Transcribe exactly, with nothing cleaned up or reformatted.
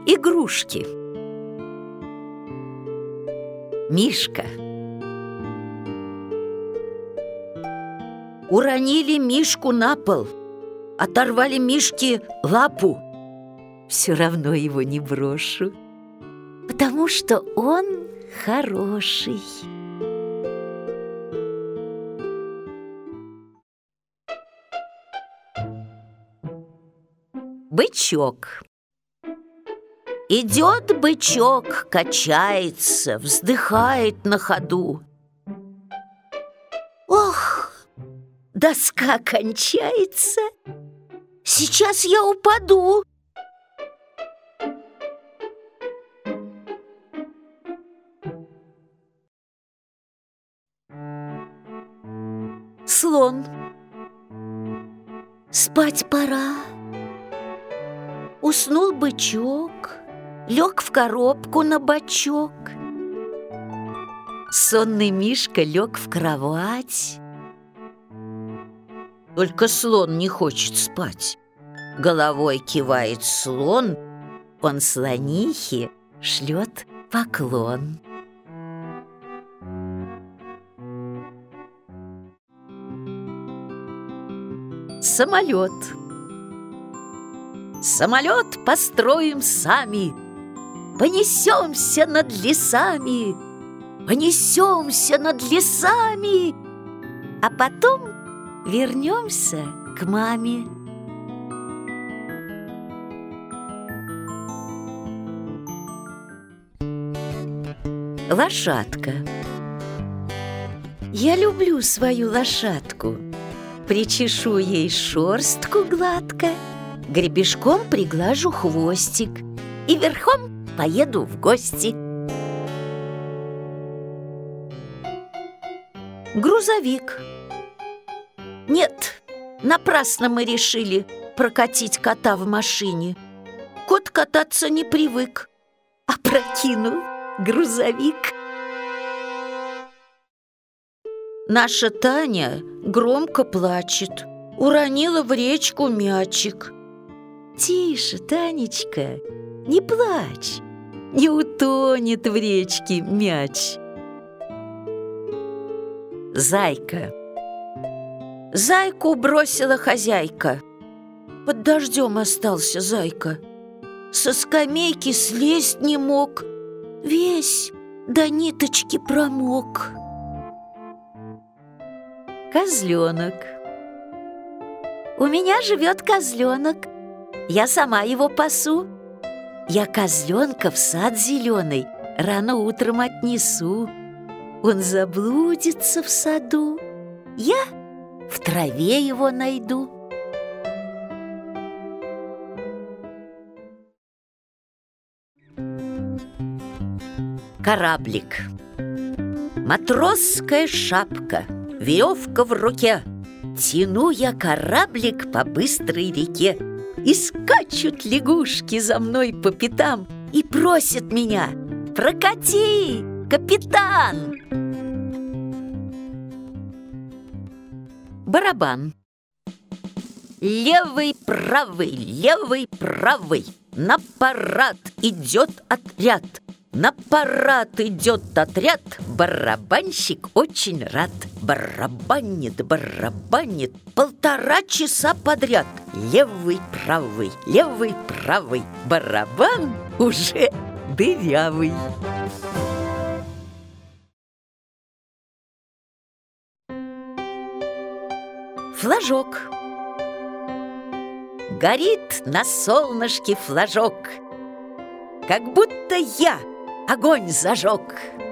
Игрушки. Мишка. Уронили Мишку на пол, оторвали Мишке лапу. Все равно его не брошу, потому что он хороший. Бычок. Идет бычок, качается, вздыхает на ходу. Ох, доска кончается, сейчас я упаду. Слон. Спать пора. Уснул бычок, лег в коробку на бочок. Сонный Мишка лег в кровать. Только слон не хочет спать. Головой кивает слон, он слонихе шлет поклон. Самолет. Самолет построим сами, понесемся над лесами, понесемся над лесами, а потом вернемся к маме. Лошадка. Я люблю свою лошадку, причешу ей шерстку гладко, гребешком приглажу хвостик и верхом поеду в гости. Грузовик. Нет, напрасно мы решили прокатить кота в машине. Кот кататься не привык, опрокинул грузовик. Наша Таня громко плачет, уронила в речку мячик. Тише, Танечка, не плачь, не утонет в речке мяч. Зайка. Зайку бросила хозяйка. Под дождем остался зайка. Со скамейки слезть не мог, весь до ниточки промок. Козленок. У меня живет козленок, я сама его пасу. Я козленка в сад зеленый рано утром отнесу. Он заблудится в саду, я в траве его найду. Кораблик. Матросская шапка, веревка в руке. Тяну я кораблик по быстрой реке, и скачут лягушки за мной по пятам и просят меня: прокати, капитан! Барабан. Левый, правый, левый, правый, на парад идет отряд. На парад идет отряд, барабанщик очень рад. Барабанит, барабанит полтора часа подряд. Левый, правый, левый, правый, барабан уже дырявый. Флажок. Горит на солнышке флажок, как будто я огонь зажег.